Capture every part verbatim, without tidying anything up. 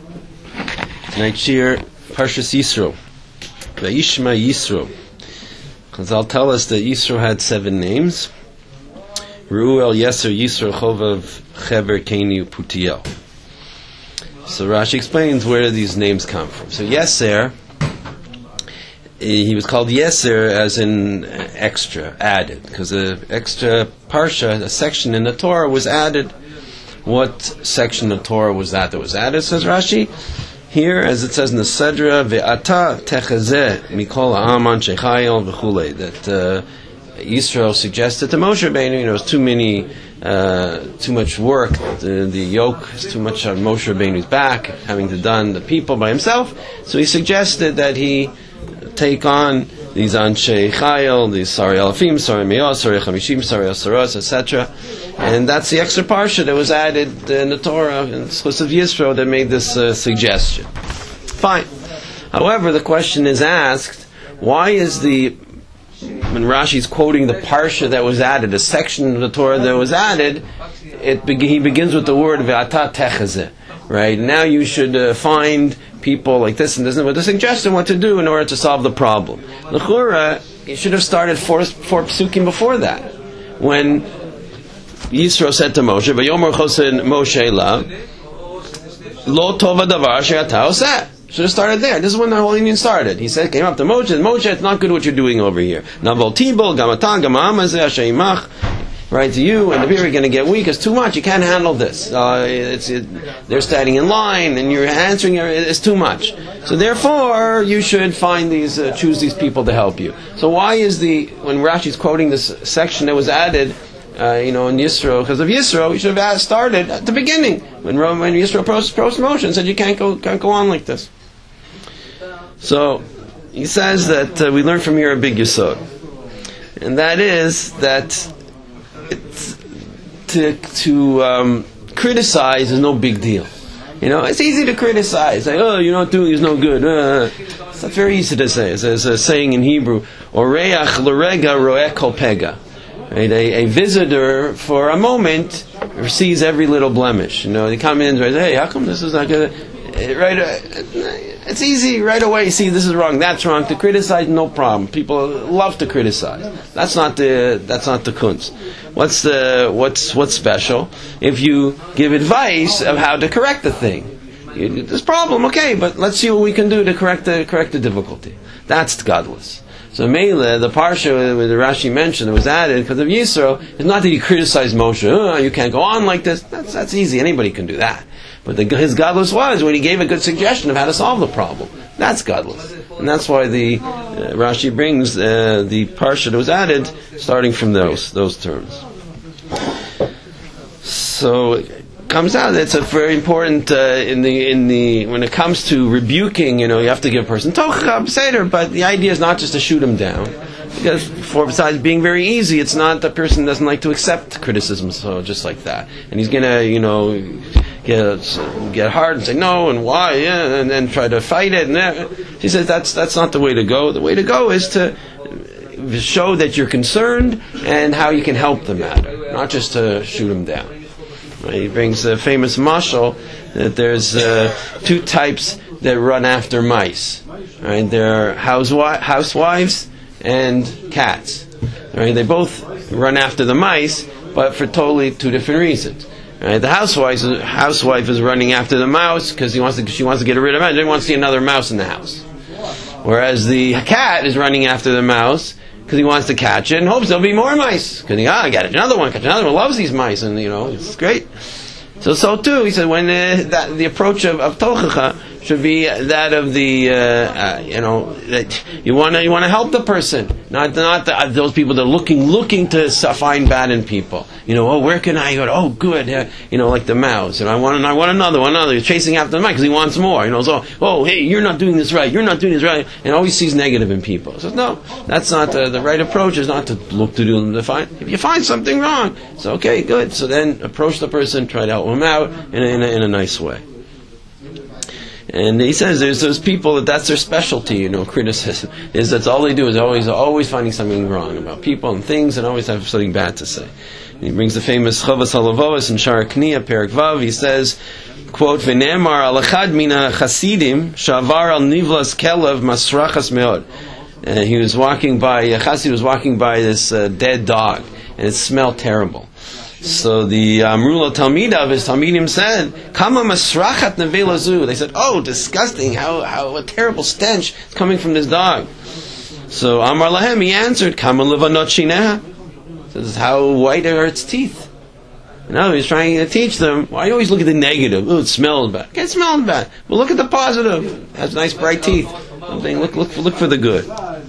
Tonight's shir, Parshas Yisro, Vayishma Yisro. Chazal tell us that Yisro had seven names: Reuel, Yeser, Yisro, Chovav, Chever, Keni, Putiel. So Rashi explains where do these names come from. So Yeser, he was called Yeser as in extra, added, because the extra parsha, a section in the Torah, was added. What section of Torah was that that was added, says Rashi? Here, as it says in the Sedra, Ve'ata techazeh mikol ha'aman shechayel v'chulei, that uh, Yisro suggested to Moshe Rabbeinu, you know, it's too many, uh, too much work, the, the yoke is too much on Moshe Rabbeinu's back, having to done the people by himself, so he suggested that he take on these Anshe Chayel, these Sari Alafim, Sari Me'os, Sari Chamishim, Sari Asaros, et cetera. And that's the extra parsha that was added in the Torah, in the Schus of Yisro, that made this uh, suggestion. Fine. However, the question is asked, why is the, when Rashi's quoting the parsha that was added, a section of the Torah that was added, it be, he begins with the word Ve'ata techazeh, right? Now you should uh, find people like this and this, with a suggestion what to do in order to solve the problem. L'chura, you should have started four, four psukim before that, when Yisro said to Moshe, "Vayomer chosen Moshe la lo tova davar she'ata oseh." Should have started there. This is when the whole union started. He said, came up to Moshe, Moshe, it's not good what you're doing over here. Naval tibel gamatan gamama zeh sheimach. Right, to you and the people are going to get weak. It's too much. You can't handle this. Uh, it's, it, they're standing in line, and you're answering. It's too much. So therefore, you should find these, uh, choose these people to help you. So why is the when Rashi's quoting this section that was added, uh, you know, in Yisro, because of Yisro, you should have started at the beginning when when Yisro approached Moshe and said you can't go can't go on like this. So he says that uh, we learn from here a big yesod, and that is that. It's, to to um, criticize is no big deal. You know, it's easy to criticize. Like, oh, you're not doing is no good. Uh, it's not very easy to say. There's a saying in Hebrew, Oreach l'rega roeh kol pega. Right? A, a visitor for a moment sees every little blemish. You know, they come in and say, hey, how come this is not good? Right, uh, it's easy right away. See, this is wrong, that's wrong. To criticize, no problem. People love to criticize. That's not the that's not the kunz. What's the what's what's special? If you give advice of how to correct the thing, you, this problem, okay, but let's see what we can do to correct the correct the difficulty. That's godless. So Mele, the parsha where the Rashi mentioned, it was added because of Yisro. It's not that he criticized Moshe. Oh, you can't go on like this. That's that's easy. Anybody can do that. But the, his godless was when he gave a good suggestion of how to solve the problem. That's godless. And that's why the uh, Rashi brings uh, the parsha that was added starting from those those terms. So it comes out that it's a very important uh, in the in the when it comes to rebuking, you know, you have to give a person tochah seder, but the idea is not just to shoot him down. Because for besides being very easy, it's not the person doesn't like to accept criticism, so just like that. And he's gonna, you know, get get hard and say no and why, yeah, and then try to fight it. And uh, she says that's that's not the way to go. The way to go is to show that you're concerned and how you can help the matter, not just to shoot him down. Right? He brings a famous mashal that there's uh, two types that run after mice. Right? There are housewi- housewives and cats. Right? They both run after the mice, but for totally two different reasons. Right? The housewife, housewife is running after the mouse because he wants to, she wants to get rid of it. She doesn't want to see another mouse in the house. Whereas the cat is running after the mouse because he wants to catch it and hopes there'll be more mice. Because he, ah, got another one, catch another one, loves these mice, and you know, it's great. So, so too, he said, when uh, that, the approach of, of tochacha should be that of the, uh, uh, you know, that you want to you want to help the person, not not the, uh, those people that are looking looking to find bad in people. You know, oh, where can I go? Oh, good, uh, you know, like the mouse. And I want I want another one, another. He's chasing after the mice because he wants more. You know, so oh, hey, you're not doing this right. You're not doing this right, and always sees negative in people. So no, that's not uh, the right approach. Is not to look to do them to find. If you find something wrong, so okay, good. So then approach the person, try to help him out in a, in a, in a nice way. And he says there's those people that that's their specialty, you know, criticism. Is that's all they do is always always finding something wrong about people and things and always have something bad to say. And he brings the famous Chavas Halavos in Shara Kniya, Perek Vav. He says, quote, V'ne'emar al echad mina chasidim shavar al nivlas kelev masrachas meod. Uh, he was walking by, a chassid was walking by this uh, dead dog, and it smelled terrible. So the Amrula Talmida of his Talmidim said, Kama masrachat nevelazu. They said, oh, disgusting, how, how a terrible stench is coming from this dog. So Amar Lahem, he answered, Kama levanot shineha. This is how white are its teeth. No, he's trying to teach them, why do you always look at the negative? Oh, it smells bad. It smells bad. But look at the positive. It has nice bright teeth. Something, look, look, look for the good.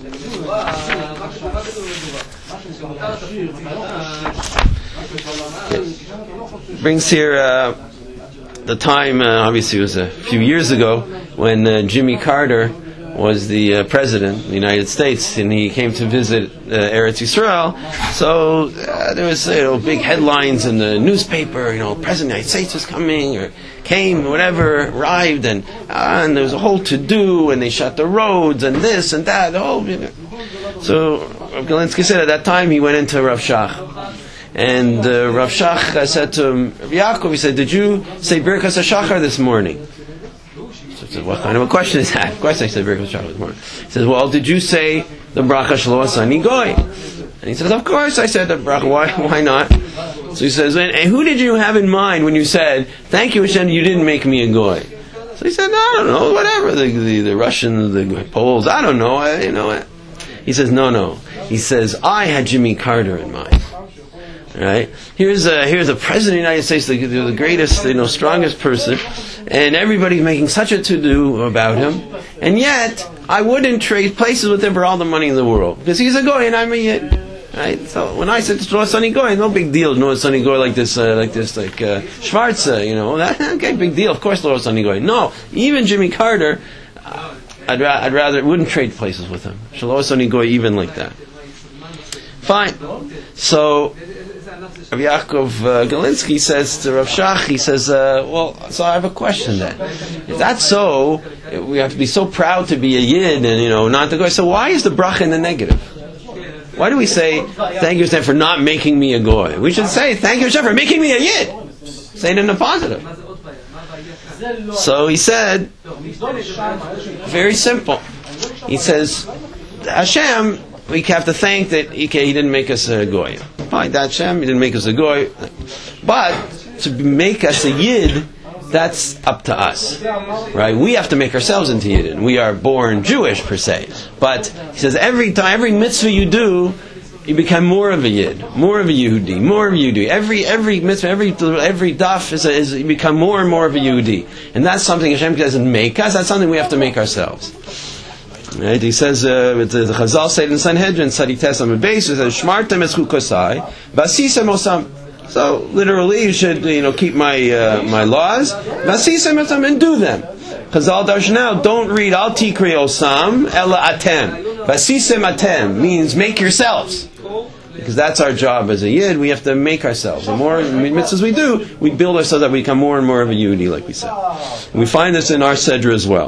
Brings here uh, the time, uh, obviously it was a few years ago, when uh, Jimmy Carter was the uh, president of the United States, and he came to visit uh, Eretz Yisrael. So uh, there was, you know, big headlines in the newspaper, you know, President of the United States was coming, or came, whatever, arrived, and uh, and there was a whole to-do, and they shut the roads, and this and that, the whole, you know. So Rav Galinsky said at that time he went into Rav Shach. And uh, Rav Shach uh, said to him, Rav Yaakov, he said, did you say Birkas HaShachar this morning? So he said, what kind of a question is that? Of course I said Birkas HaShachar this morning. He says, well, did you say the Bracha Shelo Asani Goy? And he says, of course I said the Bracha, why, why not? So he says, and, and who did you have in mind when you said, thank you Hashem, you didn't make me a Goy? So he said, no, I don't know, whatever, the, the, the Russians, the Poles, I don't know, I, you know. He says, no, no. He says, I had Jimmy Carter in mind. Right? Here's a here's a president of the United States, the, the greatest, you know, strongest person, and everybody's making such a to-do about him, and yet I wouldn't trade places with him for all the money in the world because he's a goy and I'm a yid. Right? So when I said to Noah Sonny Goy, no big deal. Noah Sonny Goy like this, uh, like this, like uh, Schwarze, you know, that okay, big deal. Of course, Noah Sonny Goy. No, even Jimmy Carter, uh, I'd, ra- I'd rather wouldn't trade places with him. Noah Sonny Goy even like that. Fine. So Rav Yaakov uh, Galinsky says to Rav Shach, he says, uh, well, so I have a question then. If that's so, we have to be so proud to be a yid and, you know, not to go. So why is the bracha in the negative? Why do we say, thank you Hashem for not making me a goy? We should say, thank you Hashem for making me a yid. Say it in the positive. So he said, very simple. He says, Hashem, we have to thank that okay, he didn't make us a goy. Fine, that's Hashem, he didn't make us a goy. But to make us a yid, that's up to us. Right? We have to make ourselves into yid. We are born Jewish per se. But he says every time, every mitzvah you do, you become more of a yid, more of a Yehudi, more of a Yehudi. Every every mitzvah, every every daf is, a, is you become more and more of a Yehudi. And that's something Hashem doesn't make us, that's something we have to make ourselves. Right? He says, uh, the, the Chazal said in Sanhedrin, Sadites on the base, it says, Shmartem eschukosai, Vasisem osam. So, literally, you should, you know, keep my uh, my laws, Vasisem osam, and do them. Chazal Darshanel, don't read Al Tikri osam, Ela atem. Vasisem atem means make yourselves. Because that's our job as a yid, we have to make ourselves. The more mitzvahs we do, we build ourselves up, we become more and more of a Yehudi, like we said. And we find this in our Sedra as well.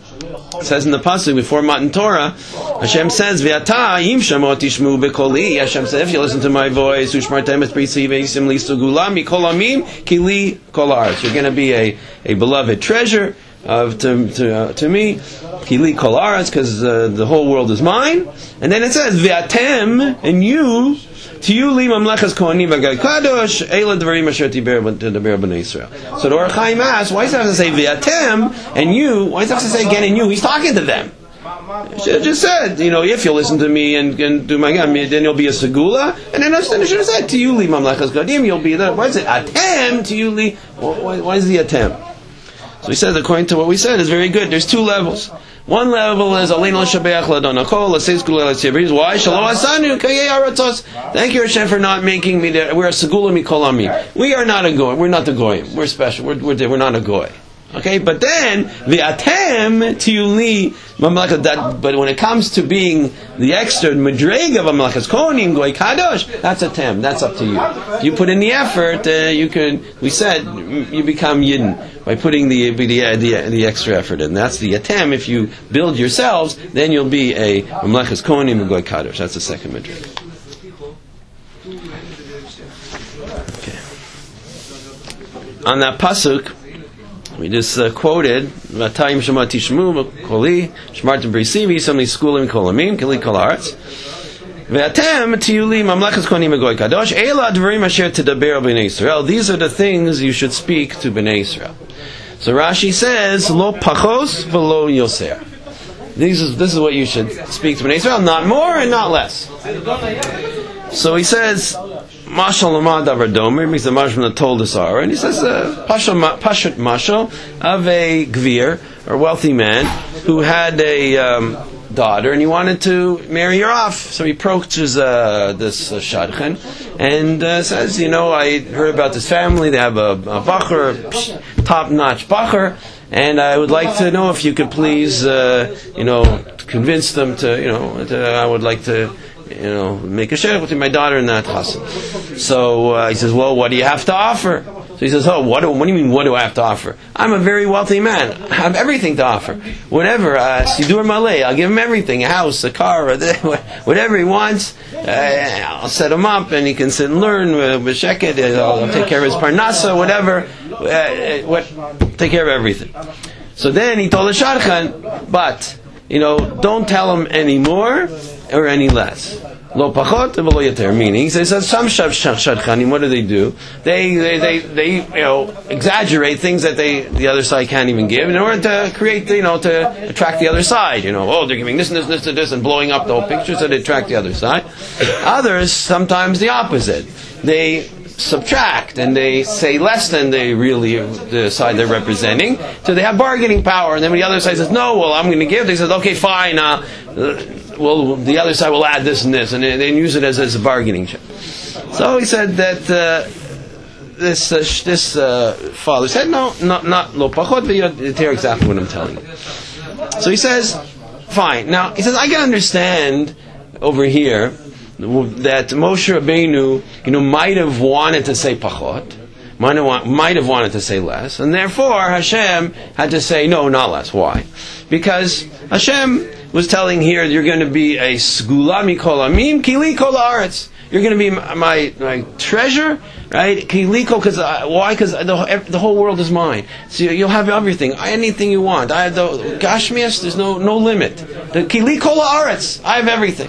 It says in the pasuk before Matan Torah, Hashem says, "V'ata im shamot tishmu bekoli." Hashem says, "If you listen to my voice, ushmartem es brisi veisim li sugula mikol amim ki li kol haaretz." You're going to be a, a beloved treasure of to to, uh, to me, ki li kol haaretz, because uh, the whole world is mine. And then it says, "V'atem," and you. To you, li mamlechas kohanim v'gai kadosh, eila dvarim asher tiber b'nei Yisrael. So the Or Chaim asks, why does it have to say v'atem and you? Why does it have to say again and you? He's talking to them. He should have just said, you know, if you'll listen to me and, and do my God, then you'll be a segula. And then it should have said, to you, li mamlechas kohanim, you'll be the. Why is it atem to you, li? Why, why is the atem? So he says, according to what we said, is very good. There's two levels. One level is Aleinu l'shabeach l'adonakol l'seis kula l'tzivriz. Why? Shalom asanu kayei aratos. Thank you, Hashem, for not making me. The, we're a segula mikol amim. We are not a goy. We're not the goyim. We're special. We're we're, we're not a goy. Okay, but then the atem tiuli mamlechas. That, but when it comes to being the extra madrega of mamlechas kohanim goy kadosh, that's atem. That's up to you. If you put in the effort, uh, you can. We said you become yidden. by putting the the, the the extra effort in. That's the atem. If you build yourselves, then you'll be a Mamlechas Kohanim and Goy Kadosh. That's the second midrash. Okay. On that pasuk, we just uh, quoted Vatayim Shema Tishmu Koli Shmartim Brisivi Somni Skulim Kolamim Kili Kolarts. Ve'atem tiyuli mamlechas kohanim v'goy kadosh ela advarim asher tedaber b'nei Yisrael. These are the things you should speak to b'nei Yisrael. So Rashi says lo pachos v'lo yoser. This is this is what you should speak to b'nei Yisrael, not more and not less. So he says mashal lamad davar domer, means the mashal told us are, and he says uh, pashut mashal of a gvir or wealthy man who had a um, daughter, and he wanted to marry her off. So he approaches uh, this uh, shadchan and uh, says, you know, I heard about this family. They have a, a bacher, top-notch bacher, and I would like to know if you could please, uh, you know, convince them to, you know, to, I would like to, you know, make a share between my daughter and that chassan. So uh, he says, well, what do you have to offer? So he says, oh, what do, what do you mean, what do I have to offer? I'm a very wealthy man. I have everything to offer. Whatever, uh, Sidur Malay, I'll give him everything, a house, a car, whatever he wants. Uh, I'll set him up and he can sit and learn, uh, b'sheket, I'll take care of his parnasa, whatever. Uh, what, take care of everything. So then he told the shadchan, but, you know, don't tell him any more or any less. Lo pachot v'lo yater. Meaning, he says some shadchanim. What do they do? They, they, they, they, you know, exaggerate things that they, the other side can't even give in order to create, you know, to attract the other side. You know, oh, they're giving this and this and this and this and blowing up the whole picture so they attract the other side. Others, sometimes the opposite. They subtract and they say less than they really the side they're representing, so they have bargaining power. And then when the other side says no, well, I'm going to give, they say okay, fine, uh, well, the other side will add this and this, and they, they use it as, as a bargaining chip. So he said that uh, this uh, this uh, father said no, not not lo pachot v'yoter, exactly what I'm telling you. So he says fine. Now he says I can understand over here that Moshe Rabbeinu, you know, might have wanted to say pachot, might have, want, might have wanted to say less, and therefore Hashem had to say no, not less. Why? Because Hashem was telling here, you're going to be a sgula mikol amim kili kol haaretz. You're going to be my, my, my treasure, right? Kiliko, because uh, why? Because the, the whole world is mine. So you'll have everything, anything you want. I have the gashmias. There's no no limit. The kiliko haaretz. I have everything.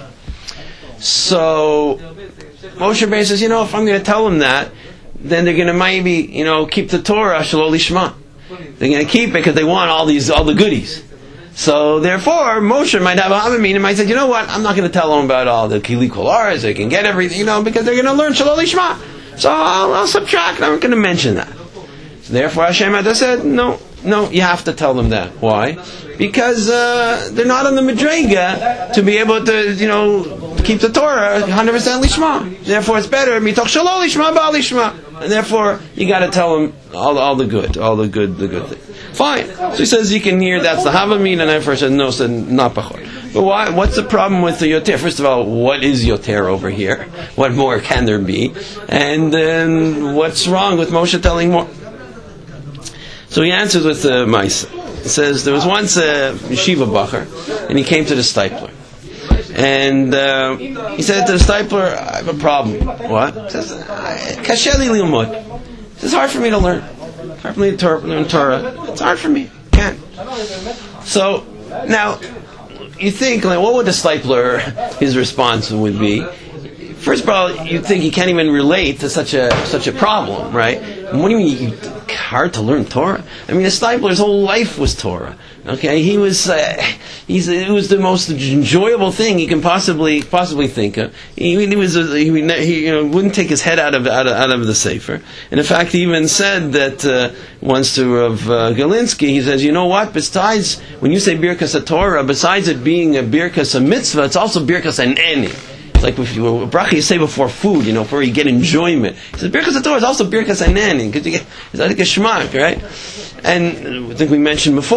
So Moshe Rabbeinu says, you know, if I'm going to tell them that, then they're going to maybe, you know, keep the Torah shelo lishma. They're going to keep it because they want all these all the goodies. So therefore, Moshe might have a havamin and might say, you know what, I'm not going to tell them about all the kili kolaras. They can get everything, you know, because they're going to learn shelo lishma. So I'll, I'll subtract. I'm not going to mention that. So therefore, Hashem had said, no, no, you have to tell them that. Why? Because uh, they're not on the Madrega to be able to, you know, keep the Torah one hundred percent lishma. Therefore, it's better mitoch shelo lishma ba'al lishma, and therefore you got to tell them all, all the good, all the good, the good thing. Fine. So he says you can hear that's the havamin, and therefore says no, said not pachot. But why? What's the problem with the yoter? First of all, what is yoter over here? What more can there be? And then what's wrong with Moshe telling more? So he answers with the uh, Maisa. He says there was once a yeshiva bacher, and he came to the stipler. And uh, he said to the stipler, I have a problem. What? He says, Kasheli liumot. It's hard for me to learn. It's hard for me to learn Torah. It's hard for me. I can't. So, now, you think, like, what would the stipler, his response would be? First of all, you think he can't even relate to such a such a problem, right? And what do you mean, you, hard to learn Torah? I mean, the stipler's whole life was Torah. Okay, he was uh, he's it was the most enjoyable thing he can possibly possibly think of. He, he was he, he you know wouldn't take his head out of out of, out of the sefer. And in fact, he even said that uh, once to Rav uh, Galinsky, he says, you know what? Besides, when you say Birkas HaTorah, besides it being a Birkas HaMitzvah, it's also Birkas HaNeni. It's like if you a bracha you say before food, you know, before you get enjoyment. He says Birkas HaTorah is also Birkas HaNeni because you get it's like a shmak, right? And I think we mentioned before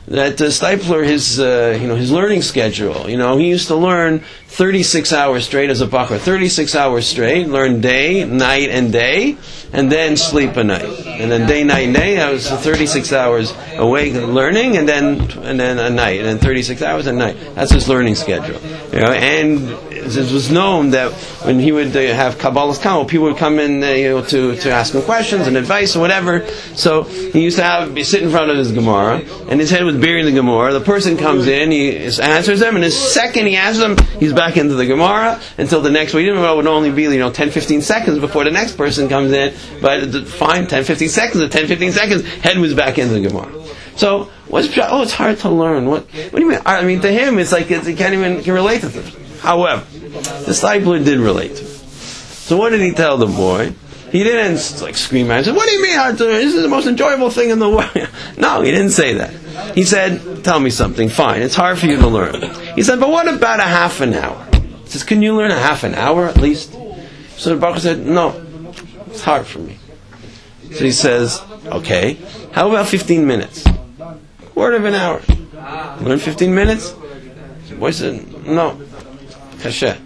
that uh, Steipler, his uh, you know his learning schedule, you know, he used to learn thirty-six hours straight as a bachar, thirty-six hours straight, learn day, night, and day, and then sleep a night, and then day, night, day. I was thirty-six hours awake learning, and then and then a night, and then thirty-six hours a night. That's his learning schedule, you know, and it was known that when he would uh, have Kabbalah's Kamel, people would come in uh, you know, to, to ask him questions and advice or whatever. So he used to have be sit in front of his Gemara, and his head was buried in the Gemara. The person comes in, he answers them, and the second he answers them, he's back into the Gemara until the next week. It would only be you know ten, fifteen seconds before the next person comes in, but the, fine, ten, fifteen seconds, or ten, fifteen seconds, head was back into the Gemara. So what's oh, it's hard to learn. What what do you mean? I mean, to him, it's like it's, he can't even can relate to it. However, the disciple did relate to it. So what did he tell the boy? He didn't like scream at him. He said, "What do you mean hard to learn? This is the most enjoyable thing in the world." No, he didn't say that. He said, "Tell me something. Fine, it's hard for you to learn." He said, "But what about a half an hour?" He says, "Can you learn a half an hour at least?" So the Baruch said, "No, it's hard for me." So he says, "Okay, how about fifteen minutes? Quarter of an hour. Learn fifteen minutes?" The boy said, "No, kasher."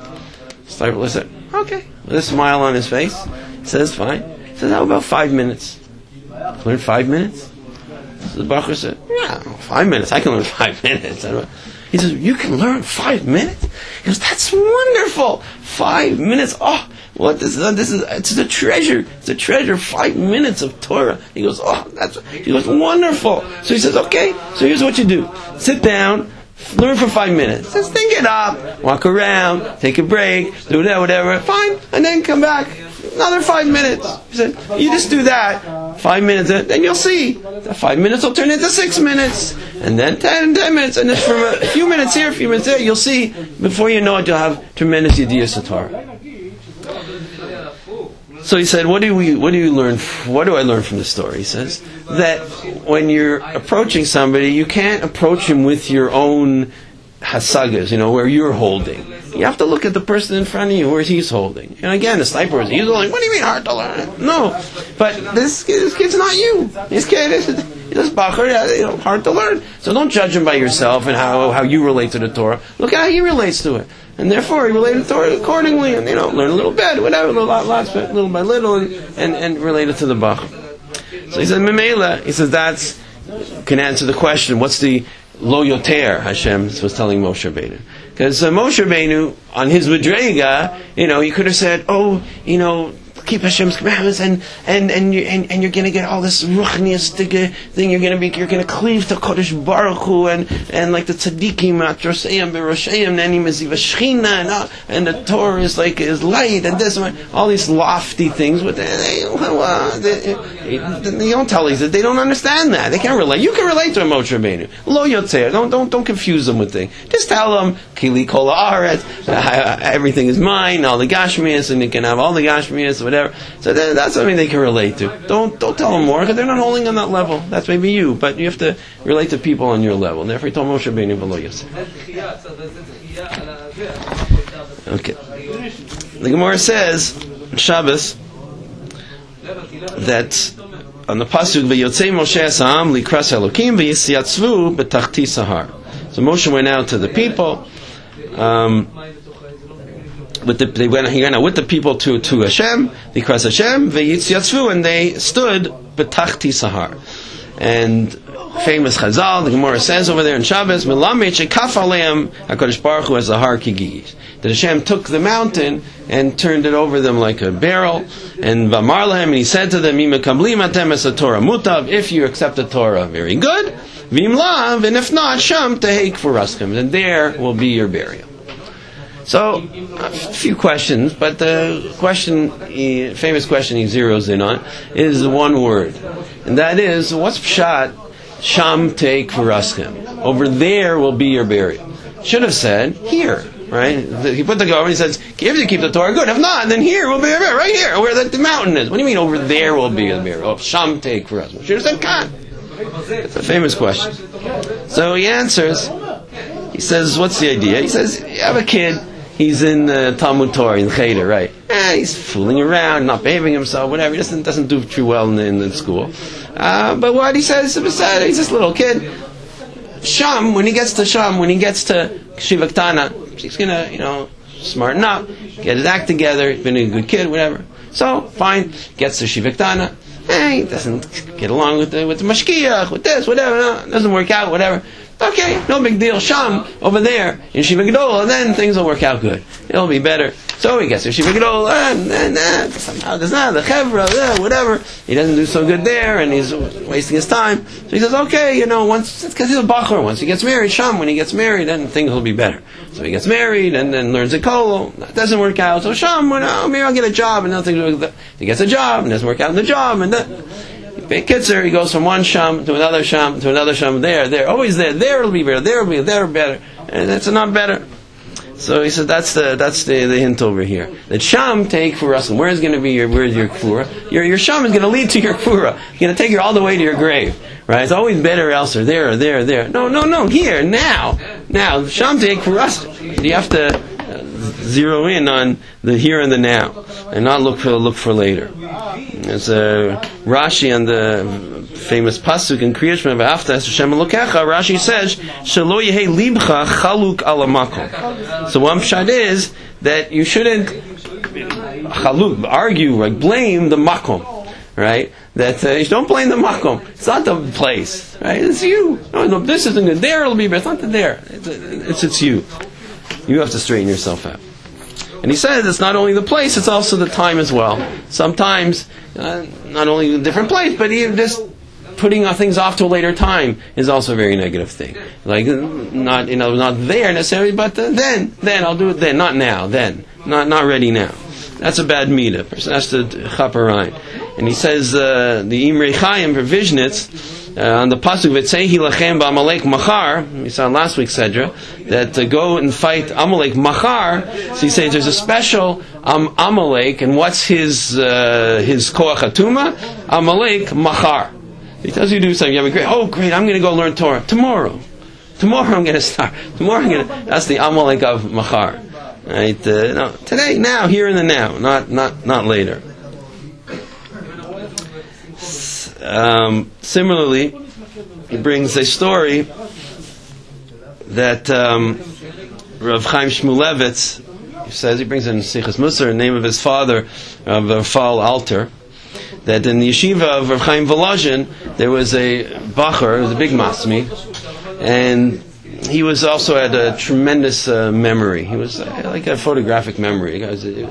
So I said, "Okay," with a smile on his face. He says, "Fine." He says, "How about five minutes? Learn five minutes?" So the Baruch said, "Yeah, five minutes. I can learn five minutes." He says, "You can learn five minutes?" He goes, "That's wonderful. Five minutes. Oh, what this is? This is it's a treasure. It's a treasure. Five minutes of Torah." He goes, "Oh, that's." He goes, "Wonderful." So he says, "Okay. So here's what you do: sit down, learn for five minutes. Just think it up, walk around, take a break, do that, whatever. Fine, and then come back. Another five minutes." He said, "You just do that, five minutes, then you'll see. The five minutes will turn into six minutes, and then ten, ten minutes, and then from a few minutes here, a few minutes there, you'll see. Before you know it, you'll have tremendous Yediyas Torah." So he said, "What do we? What do you learn? What do I learn from this story?" He says that when you're approaching somebody, you can't approach him with your own hasagas, you know, where you're holding. You have to look at the person in front of you where he's holding. And again, the sniper is he's holding. What do you mean hard to learn? No, but this, this kid's not you. This kid is this bacher, you know, hard to learn. So don't judge him by yourself and how how you relate to the Torah. Look at how he relates to it. And therefore, he related to the Torah accordingly, and you know, learn a little bit, whatever, a little, lots, little by little, and, and, and relate it to the Bach. So he says, Memela, he says, that's, can answer the question, what's the lo yoter, Hashem was telling Moshe Rabbeinu. Because uh, Moshe Rabbeinu, on his Madrega, you know, he could have said, oh, you know, keep Hashem's commandments, and and and you and, and you're going to get all this ruchniistic thing. You're going to be you're going to cleave to Kodesh Baruch Hu, and and like the tzaddikim, atrosayim, berosayim, nanim meziva shechina, and uh, and the Torah is like is light, and this and all these lofty things. But they, they, uh, they, they don't tell these that they don't understand that. They can't relate. You can relate to a Moshe Rabbeinu. Lo yotzer. Don't don't don't confuse them with things. Just tell them kili kol haaretz. Everything is mine. All the gashmias, and you can have all the gashmias. Whatever. So that, that's something they can relate to. Don't don't tell them more because they're not holding on that level. That's maybe you, but you have to relate to people on your level. And therefore, he told Moshe Rabbeinu below Yosef. Okay. The Gemara says in Shabbos that on the pasuk v'yotzei Moshe Esam likras Elokim v'yisyatzvu b'tachti sahar. So Moshe went out to the people. Um, With the, they went, he went out with the people to, to Hashem, because Hashem, v'yitziyatzvu, and they stood b'tachti sahar. And famous Chazal, the Gemara says over there in Shabbos, Melamed shekaf aleim HaKadosh Baruch Hu as a har kigiyis. That Hashem took the mountain and turned it over them like a barrel, and v'amar lahem, and he said to them, Im mekablim atem es Torah mutav, if you accept the Torah, very good, v'im lav, and if not, sham tehei kfuraskem, and there will be your burial. So, a few questions, but the question, he, famous question he zeroes in on, is one word. And that is, what's pshat, sham teik v'raschem? Over there will be your burial. Should have said, here, right? He put the go, and he says, if you keep the Torah, good. If not, then here will be your burial, right here, where the, the mountain is. What do you mean, over there will be your burial? Oh, sham teik v'raschem. Should have said, kan. It's a famous question. So he answers, he says, what's the idea? He says, you have a kid, he's in uh, Talmud Torah, in Cheder, right? Eh, he's fooling around, not behaving himself, whatever. He doesn't doesn't do too well in, in, in school. Uh, but what he says, he's this little kid. Sham, when he gets to Sham, when he gets to Shiva Ktana, he's gonna, you know, smarten up, get his act together. He's been a good kid, whatever. So fine, gets to Shiva Ktana. Hey, doesn't get along with the with the mashkiach, with this, whatever. No, doesn't work out, whatever. Okay, no big deal. Sham over there in Shiva Gedola, then things will work out good. It'll be better. So he gets to Shiva Gedola, and, and uh, somehow there's not the chevra, uh, whatever. He doesn't do so good there, and he's wasting his time. So he says, okay, you know, once because he's a bachur. Once he gets married, Sham, when he gets married, then things will be better. So he gets married, and then learns a kolo. That doesn't work out. So Sham, well, oh, maybe I'll get a job, and nothing. He gets a job, and it doesn't work out in the job, and then. Kitzer, he goes from one sham to another sham to another sham. There, there, always there. There it'll be better. There will be there better, and that's not better. So he said that's the that's the, the hint over here. That sham take for us. And where is going to be your where's your kfura? Your your sham is going to lead to your kfura. It's going to take you all the way to your grave. Right? It's always better elsewhere. There, or there, or there. No, no, no. Here, now, now. Sham take for us. You have to zero in on the here and the now, and not look for look for later. There's a Rashi on the famous pasuk in Kriyat Shema V'afta Es Hashem Elokecha. Rashi says, "Shelo yehei libcha chaluk ala makom." So one pshat is that you shouldn't chaluk argue, like blame the makom, right? That uh, you don't blame the makom. It's not the place, right? It's you. No, no, this isn't good. There it'll be better. It's not the there. It's it's, it's you. You have to straighten yourself out. And he says it's not only the place, it's also the time as well. Sometimes, uh, not only a different place, but even just putting things off to a later time is also a very negative thing. Like, not, you know, not there necessarily, but uh, then, then, I'll do it then, not now, then. Not not ready now. That's a bad midah. Person has to chaperine. And he says, uh, the Imrei Chaim for Vishnitz, Uh, on the pasuk v'tzehi lachem b'Amalek machar, we saw in last week's sedra that to go and fight Amalek machar. So he says there's a special um, Amalek, and what's his uh, his koach hatuma? Amalek machar. He tells you to do something. You have a great. Oh, great! I'm going to go learn Torah tomorrow. Tomorrow I'm going to start. Tomorrow I'm going to. That's the Amalek of machar. Right? Uh, no, today, now, here in the now, not not not later. Um, similarly, he brings a story that um, Rav Chaim Shmulevitz, he says, he brings in Sichas Musar, the name of his father, of Rafal Alter, that in the yeshiva of Rav Chaim Volozhin, there was a bacher, it was a big masmi, and he was also had a tremendous uh, memory. He was uh, like a photographic memory.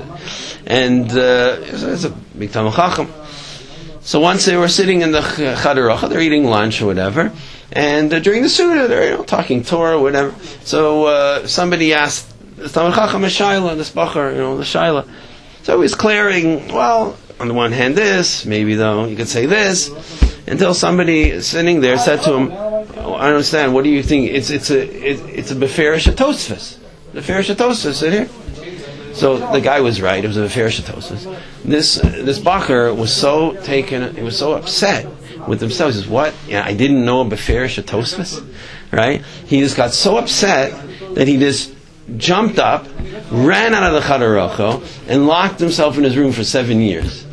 And uh, it was, it was a big Talmid Chacham. So once they were sitting in the Chadar Acha, they're eating lunch or whatever, and uh, during the Suda, they're you know, talking Torah or whatever. So uh, somebody asked Talmid Chacham a Shaila, this Bacher, you know, the Shaila. So he was clearing, well, on the one hand this, maybe though, you could say this, until somebody sitting there said to him, oh, I don't understand, what do you think? It's it's a it, it's a Beferish Tosfos. Beferish Tosfos, sit here. So the guy was right. It was a Beferish Tosfos. This this Bacher was so taken. He was so upset with himself. He says, "What? Yeah, I didn't know a Beferish Tosfos, right?" He just got so upset that he just jumped up, ran out of the Chadar Acha, and locked himself in his room for seven years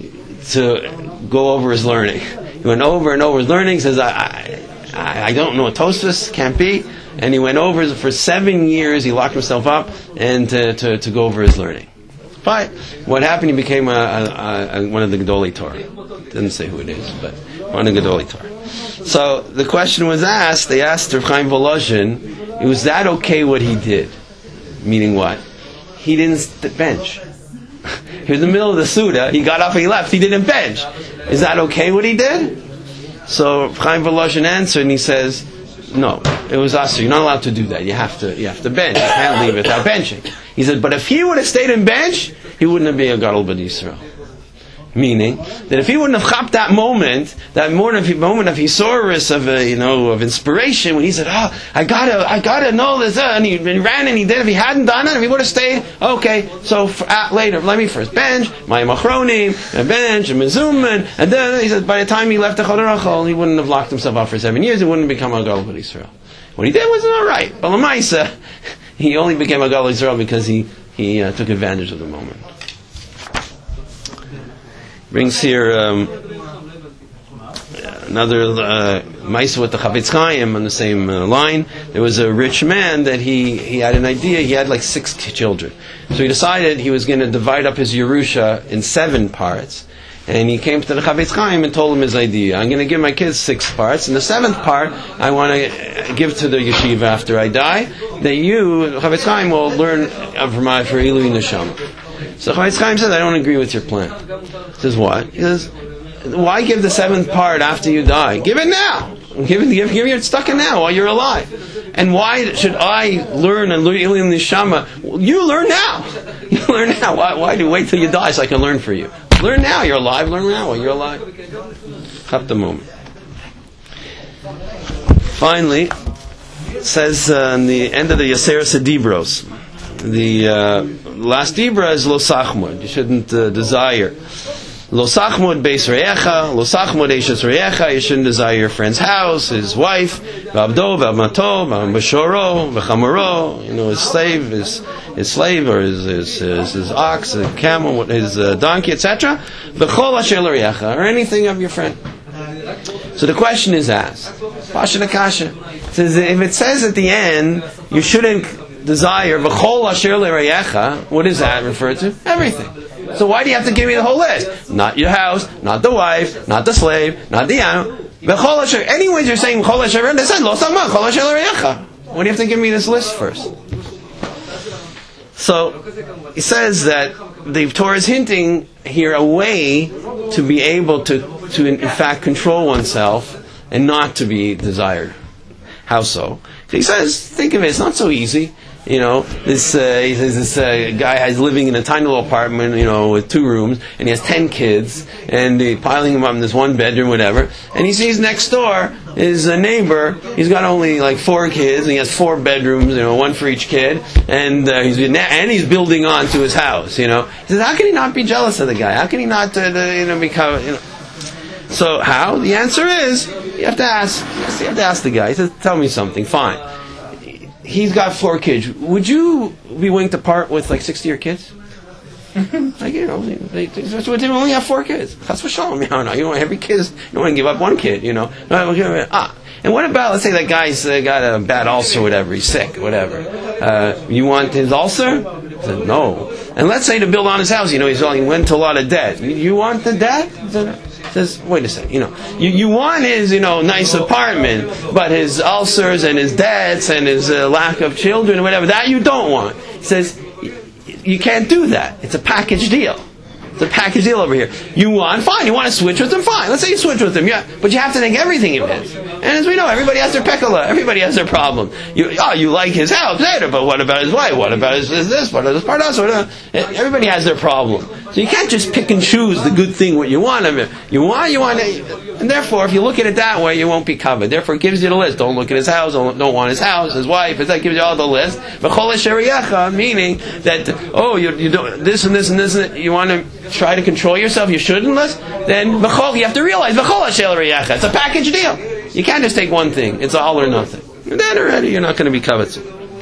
to go over his learning. He went over and over his learning. He says, "I I, I don't know a Tosfos. Can't be." And he went over for seven years. He locked himself up and to, to, to go over his learning. But what happened? He became a, a, a, one of the Gedolei Torah. Didn't say who it is, but one of the Gedolei Torah. So the question was asked. They asked Rav Chaim Volozhin, "Was that okay what he did?" Meaning what? He didn't bench. He was in the middle of the Suda. He got up and he left. He didn't bench. Is that okay what he did? So Rav Chaim Volozhin answered and he says, no, it was us. You're not allowed to do that. You have to, you have to bench. You can't leave it without benching. He said, but if he would have stayed in bench, he wouldn't have been a Gadol B'nai Yisrael. Meaning that if he wouldn't have chapped that moment, that moment of moment of hisoris, of uh, you know, of inspiration, when he said, "Oh, I gotta, I gotta know this," uh, and, he, and he ran and he did. If he hadn't done it, if he would have stayed, okay. So for, uh, later, let me first bench my machronim, and bench and mezuman, and then he said, by the time he left the Chadar Acha, he wouldn't have locked himself up for seven years. He wouldn't have become a Gadol B'nai Yisrael. What he did was all right, but l'maisa, he only became a Gadol B'nai Yisrael because he he uh, took advantage of the moment. Brings here um, another uh, Maisa with the Chafetz Chaim on the same uh, line. There was a rich man that he, he had an idea. He had like six children. So he decided he was going to divide up his Yerusha in seven parts. And he came to the Chafetz Chaim and told him his idea. I'm going to give my kids six parts, and the seventh part I want to give to the yeshiva after I die, that you, Chafetz Chaim, will learn from my for Ilui Neshama. So Chafetz Chaim says, I don't agree with your plan. He says, what? He says, why give the seventh part after you die? Give it now. Give it, give, give it stuck in now while you're alive. And why should I learn and Ilui Neshama? You learn now. You learn now. Why, why do you wait till you die so I can learn for you? Learn now, you're alive, learn now while you're alive. Have the moment. Finally, it says uh, in the end of the Yaseres Dibros, the uh, last Dibra is Lo Sachmud. You shouldn't uh, desire. Lo Sachmud Beis Reyecha, Lo Sachmud Eishes Reyecha. You shouldn't desire your friend's house, his wife, V'abdo, V'abmato, V'bashoro, V'chamoro, you know, his slave, his, his slave, or his, his, his, his ox, his camel, his uh, donkey, et cetera. V'chol Asher Reyecha, or anything of your friend. So the question is asked. Pasha Nakasha says, if it says at the end, you shouldn't desire V'chol Asher Reyecha, what does that refer to? Everything. So why do you have to give me the whole list? Not your house, not the wife, not the slave, not the animal. Anyways, you're saying Chol Hashem. They said Lo Samach Chol Hashem L'Reyecha. Why do you have to give me this list first? So he says that the Torah is hinting here a way to be able to, to in fact control oneself and not to be desired. How so? He says, think of it. It's not so easy. You know, this uh, he says this uh, guy is living in a tiny little apartment, you know, with two rooms, and he has ten kids, and they're piling them up in this one bedroom, whatever. And he sees next door his a neighbor. He's got only like four kids, and he has four bedrooms, you know, one for each kid, and uh, he's and he's building on to his house. You know, he says, how can he not be jealous of the guy? How can he not, uh, the, you know, become, you know? So how? The answer is you have to ask. You have to ask the guy. He says, tell me something. Fine. He's got four kids. Would you be willing to part with like sixty of your kids? Like, you know, they, they, they only have four kids. That's for shalom. You know, you don't every kid. Is, you don't want to give up one kid. You know. Ah, and what about, let's say that guy's uh, got a bad ulcer, or whatever. He's sick, whatever. Uh, you want his ulcer? I said, no. And let's say to build on his house, you know, he's he went to a lot of debt. You, you want the debt? Says, wait a second, you know, you, you want his, you know, nice apartment, but his ulcers and his debts and his uh, lack of children or whatever, that you don't want. He says, you can't do that. It's a package deal. It's a package deal over here. You want, fine, you want to switch with him, fine. Let's say you switch with him, yeah, but you have to take everything of his. And as we know, everybody has their pekala, everybody has their problem. You, oh, you like his house, but what about his wife? What about his, his this? What about his parnas? Everybody has their problem. So you can't just pick and choose the good thing, what you want of him. You want, you want it. And therefore, if you look at it that way, you won't be covered. Therefore, it gives you the list. Don't look at his house, don't, don't want his house, his wife. That gives you all the list. But chol sheriyacha, meaning that, oh, you, you don't, this and this and this, and you want to try to control yourself, you shouldn't list, then v'chol, you have to realize, v'chol sheriyacha. It's a package deal. You can't just take one thing. It's all or nothing. And then already, you're not going to be covered.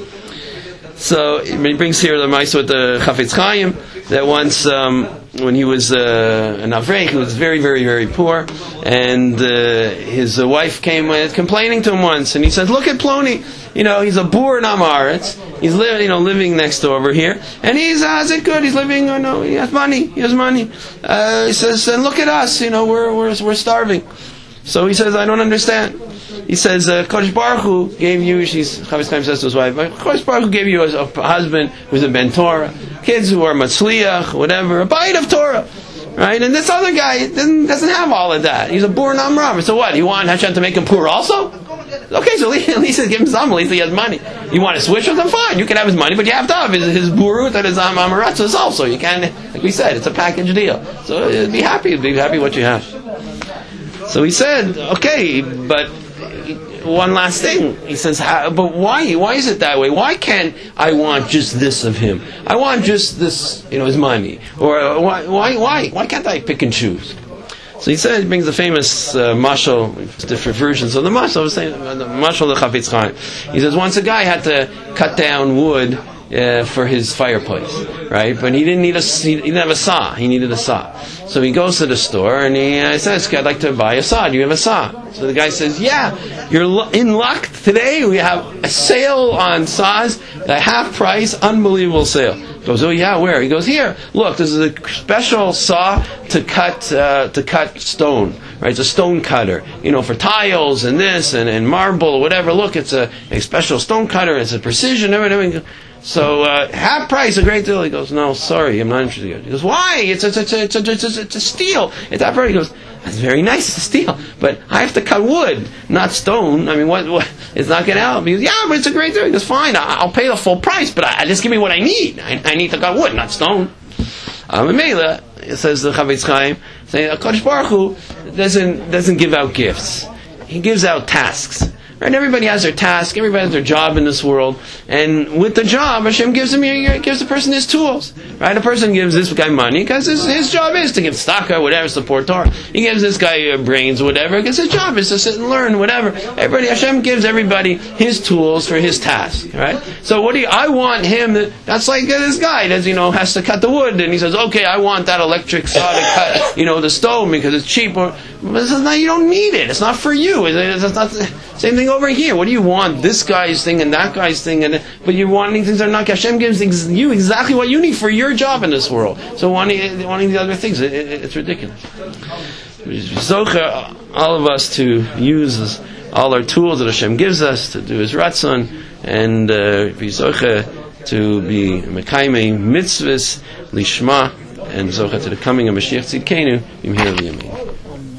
So he brings here the mice with the Chafetz Chaim that once um, when he was uh, an Avrei, he was very, very, very poor, and uh, his uh, wife came uh, complaining to him once, and he said, "Look at Ploni, you know, he's a boor in Amaretz. He's living, you know, living next door over here, and he's uh, is it good? He's living, you know, he has money, he has money." Uh, he says, "And look at us, you know, we're we're we're starving." So he says, "I don't understand." He says, uh, Kodesh Baruch Hu gave you, she's, Chafetz Chaim says to his wife, Kodesh Baruch Hu gave you a, a husband who's a ben Torah, kids who are matzliach, whatever, a bite of Torah, right? And this other guy doesn't, doesn't have all of that. He's a boor namrav. So what? You want Hashem to make him poor also? Okay, so at least give him some, at least he has money. You want to switch with him? Fine, you can have his money, but you have to have his, his burut and his amaratzos also. You can't, like we said, it's a package deal. So uh, be happy, be happy what you have. So he said, okay, but one last thing. He says, how, but why? Why is it that way? Why can't I want just this of him? I want just this, you know, his money. Or uh, why? Why? Why? Why can't I pick and choose? So he said, he brings the famous uh, mashal, different versions of the mashal. I was saying the mashal of the Chafetz Chaim. He says once a guy had to cut down wood uh, for his fireplace, right? But he didn't need a he didn't have a saw. He needed a saw. So he goes to the store and he uh, says, "I'd like to buy a saw. Do you have a saw?" So the guy says, "Yeah, you're lo- in luck today. We have a sale on saws, a half price, unbelievable sale." He goes, "Oh yeah, where?" He goes, "Here, look. This is a special saw to cut uh, to cut stone. Right? It's a stone cutter, you know, for tiles and this and, and marble or whatever. Look, it's a, a special stone cutter. It's a precision, everything." So uh, half price, a great deal. He goes, "No, sorry, I'm not interested." He goes, "Why? It's a, it's a, it's a, it's a, it's a steel. It's half price." He goes, "That's very nice, it's a steel, but I have to cut wood, not stone. I mean, what? what it's not going to help." He goes, "Yeah, but it's a great deal." He goes, "Fine, I, I'll pay the full price, but I, just give me what I need. I, I need to cut wood, not stone." Um, Mela, it says the Chavetz Chaim, saying HaKadosh Baruch Hu doesn't doesn't give out gifts. He gives out tasks. Right? Everybody has their task. Everybody has their job in this world, and with the job, Hashem gives him gives the person his tools. Right? A person gives this guy money because his, his job is to give tzedakah, whatever, support Torah. He gives this guy uh, brains, whatever, because his job is to sit and learn, whatever. Everybody, Hashem gives everybody his tools for his task. Right? So what do you, I want him? To, that's like uh, this guy that you know has to cut the wood, and he says, "Okay, I want that electric saw to cut, you know, the stone because it's cheap." Or, but it's not, you don't need it. It's not for you. It's, it's not same thing over here. What do you want? This guy's thing and that guy's thing, and but you're wanting things that are not. Hashem gives ex- you exactly what you need for your job in this world. So wanting wanting the other things, it, it, it's ridiculous. Zocher, all of us to use all our tools that Hashem gives us to do His ratzon, and uh, be zocher to be mekaimei mitzvahs lishma, and zocher to the coming of Mashiach Tzidkenu. Im Hir V'Yamin.